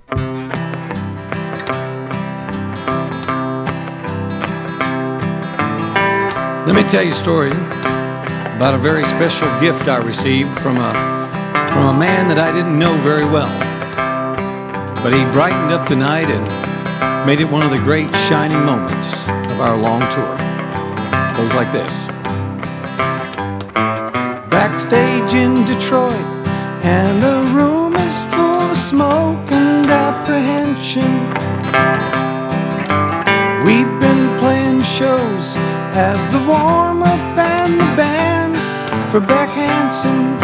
Let me tell you a story about a very special gift I received from a man that I didn't know very well. But he brightened up the night and made it one of the great shining moments of our long tour. It goes like this. Backstage in Detroit, and the room is full of smoke and apprehension. We've been playing shows as the warm-up and the band for Beck Hansen.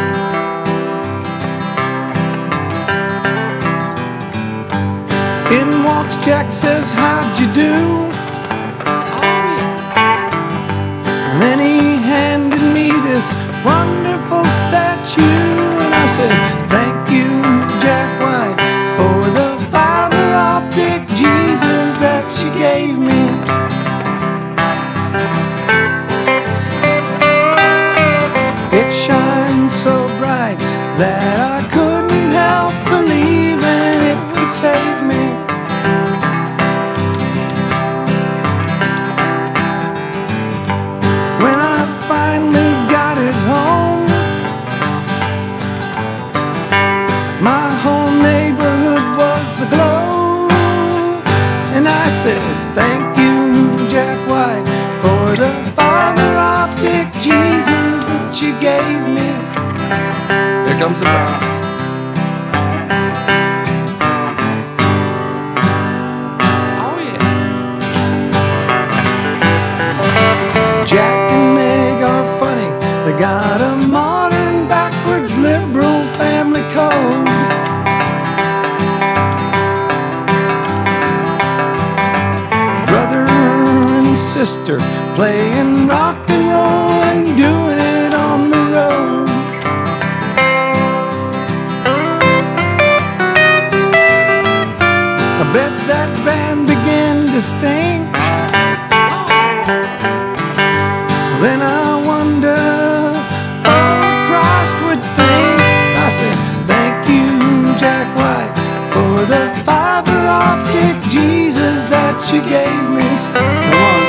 In walks Jack, says, how'd you do? And then he handed me this wonderful statue, and I said, thank you, Jack White, for the fiber optic Jesus that you gave me. It shines so bright that I couldn't help believing it could save me. When I finally got it home, my whole neighborhood was aglow, and I said, thank you, Jack White, for the fiber optic Jesus that you gave me. Here comes the power. Jack and Meg are funny. They got a modern, backwards, liberal family code. Brother and sister playing rock and roll and doing it on the road. I bet that van began to stink. Then I wonder, oh, Christ would think. I said, thank you, Jack White, for the fiber optic Jesus that you gave me. Come on.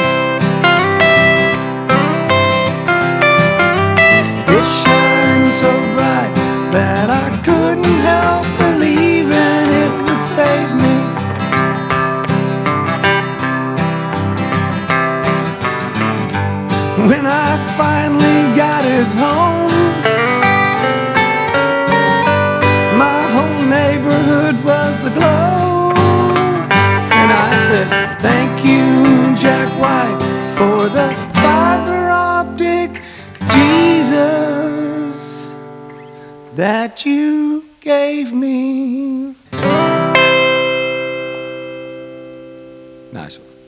It shines so bright that I couldn't help believing it would save me. When I finally got it home, my whole neighborhood was aglow, and I said, thank you, Jack White, for the fiber optic Jesus that you gave me. Nice one.